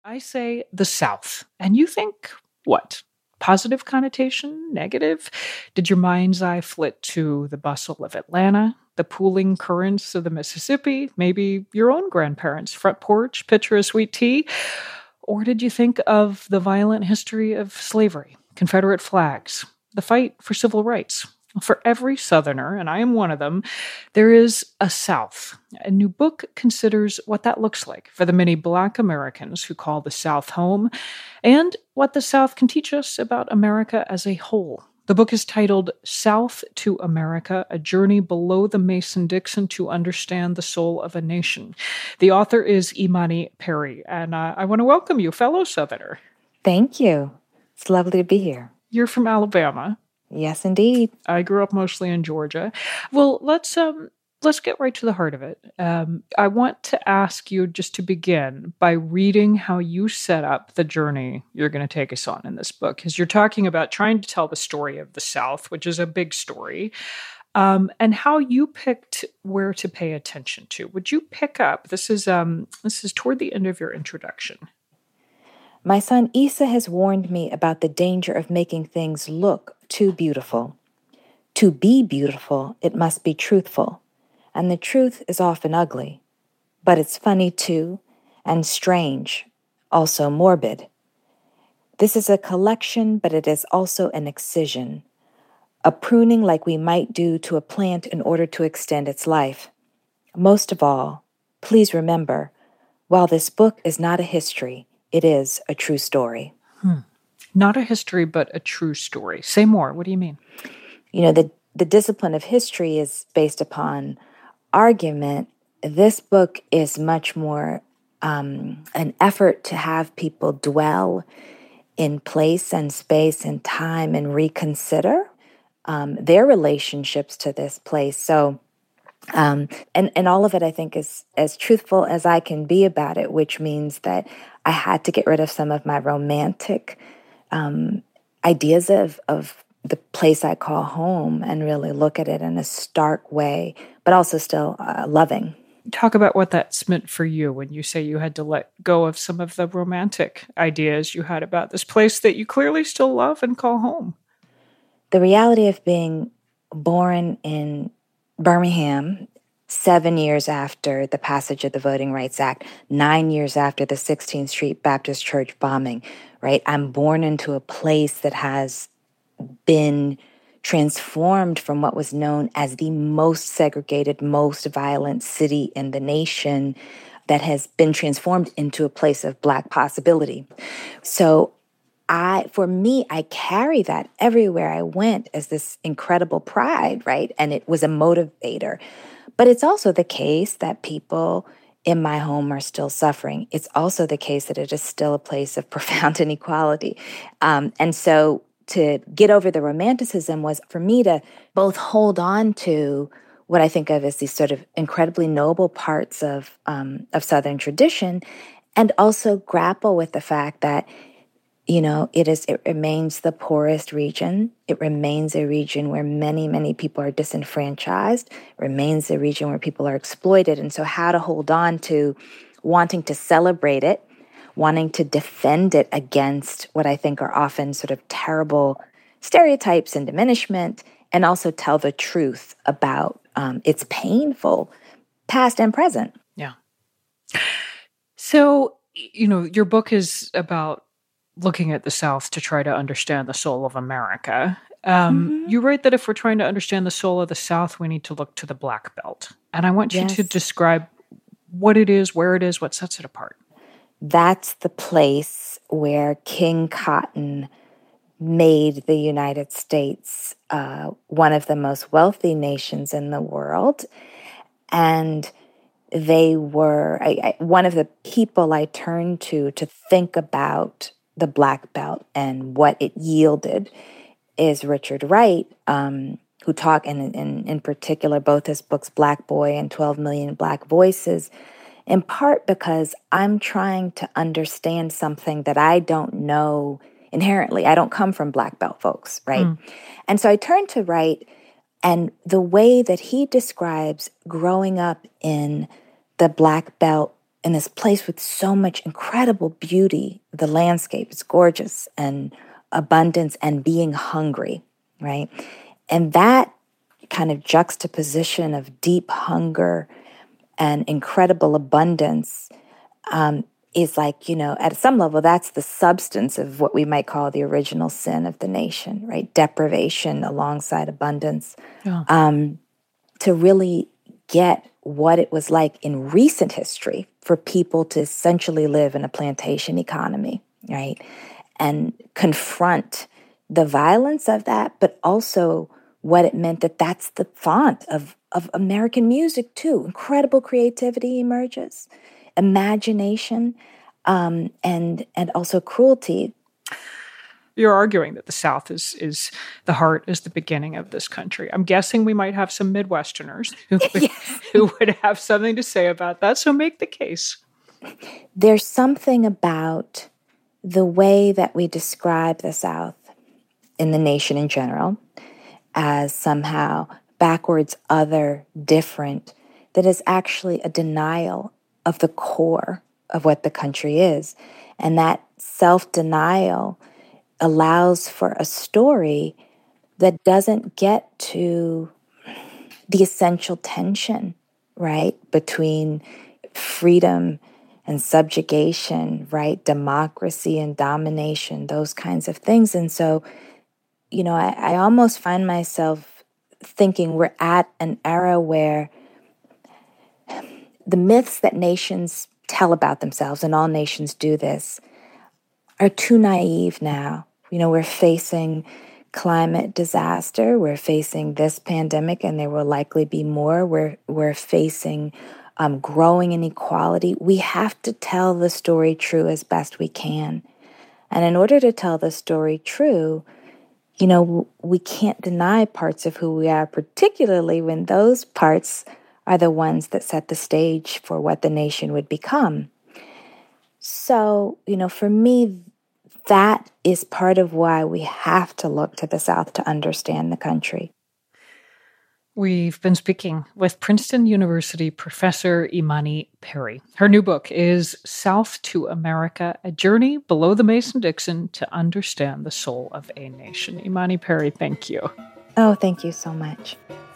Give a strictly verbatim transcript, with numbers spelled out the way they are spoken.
I say the South. And you think what? Positive connotation? Negative? Did your mind's eye flit to the bustle of Atlanta, the pooling currents of the Mississippi, maybe your own grandparents' front porch, pitcher of sweet tea? Or did you think of the violent history of slavery, Confederate flags, the fight for civil rights? For every Southerner, and I am one of them, there is a South. A new book considers what that looks like for the many Black Americans who call the South home, and what the South can teach us about America as a whole. The book is titled South to America, A Journey Below the Mason-Dixon to Understand the Soul of a Nation. The author is Imani Perry, and uh, I want to welcome you, fellow Southerner. Thank you. It's lovely to be here. You're from Alabama. Yes, indeed. I grew up mostly in Georgia. Well, let's um let's get right to the heart of it. Um, I want to ask you just to begin by reading how you set up the journey you're going to take us on in this book, because you're talking about trying to tell the story of the South, which is a big story, um, and how you picked where to pay attention to. Would you pick up? This is um this is toward the end of your introduction. My son Issa has warned me about the danger of making things look too beautiful. To be beautiful, it must be truthful, and the truth is often ugly. But it's funny too, and strange, also morbid. This is a collection, but it is also an excision, a pruning like we might do to a plant in order to extend its life. Most of all, please remember, while this book is not a history, it is a true story. Hmm. Not a history, but a true story. Say more. What do you mean? You know, the, the discipline of history is based upon argument. This book is much more um, an effort to have people dwell in place and space and time and reconsider um, their relationships to this place. So, Um, and, and all of it, I think, is as truthful as I can be about it, which means that I had to get rid of some of my romantic um, ideas of, of the place I call home and really look at it in a stark way, but also still uh, loving. Talk about what that's meant for you when you say you had to let go of some of the romantic ideas you had about this place that you clearly still love and call home. The reality of being born in Birmingham, seven years after the passage of the Voting Rights Act, nine years after the sixteenth Street Baptist Church bombing, right? I'm born into a place that has been transformed from what was known as the most segregated, most violent city in the nation, that has been transformed into a place of Black possibility. So I, for me, I carry that everywhere I went as this incredible pride, right? And it was a motivator. But it's also the case that people in my home are still suffering. It's also the case that it is still a place of profound inequality. Um, and so to get over the romanticism was for me to both hold on to what I think of as these sort of incredibly noble parts of um, of Southern tradition, and also grapple with the fact that You know, it is. It remains the poorest region. It remains a region where many, many people are disenfranchised. It remains a region where people are exploited. And so how to hold on to wanting to celebrate it, wanting to defend it against what I think are often sort of terrible stereotypes and diminishment, and also tell the truth about um, its painful past and present. Yeah. So, you know, your book is about looking at the South to try to understand the soul of America. Um, mm-hmm. You write that if we're trying to understand the soul of the South, we need to look to the Black Belt. And I want you yes. to describe what it is, where it is, what sets it apart. That's the place where King Cotton made the United States uh, one of the most wealthy nations in the world. And they were I, I, one of the people I turned to to think about the Black Belt and what it yielded is Richard Wright, um, who talk, and in, in particular, both his books, Black Boy and twelve million Black Voices, in part because I'm trying to understand something that I don't know inherently. I don't come from Black Belt folks, right? Mm. And so I turned to Wright, and the way that he describes growing up in the Black Belt in this place with so much incredible beauty. The landscape is gorgeous, and abundance, and being hungry, right? And that kind of juxtaposition of deep hunger and incredible abundance um, is like, you know, at some level, that's the substance of what we might call the original sin of the nation, right? Deprivation alongside abundance. Yeah. Um, to really get what it was like in recent history for people to essentially live in a plantation economy, right? And confront the violence of that, but also what it meant that that's the font of, of American music too. Incredible creativity emerges, imagination, um, and and also cruelty. You're arguing that the South is is the heart, is the beginning of this country. I'm guessing we might have some Midwesterners who would, Yes. who would have something to say about that. So make the case. There's something about the way that we describe the South in the nation in general as somehow backwards, other, different, that is actually a denial of the core of what the country is. And that self-denial allows for a story that doesn't get to the essential tension, right, between freedom and subjugation, right, democracy and domination, those kinds of things. And so, you know, I, I almost find myself thinking we're at an era where the myths that nations tell about themselves, and all nations do this, are too naive now. You know, we're facing climate disaster. We're facing this pandemic, and there will likely be more. We're we're facing um, growing inequality. We have to tell the story true as best we can. And in order to tell the story true, you know, we can't deny parts of who we are, particularly when those parts are the ones that set the stage for what the nation would become. So, you know, for me, that is part of why we have to look to the South to understand the country. We've been speaking with Princeton University professor Imani Perry. Her new book is South to America, A Journey Below the Mason-Dixon to Understand the Soul of a Nation. Imani Perry, thank you. Oh, thank you so much.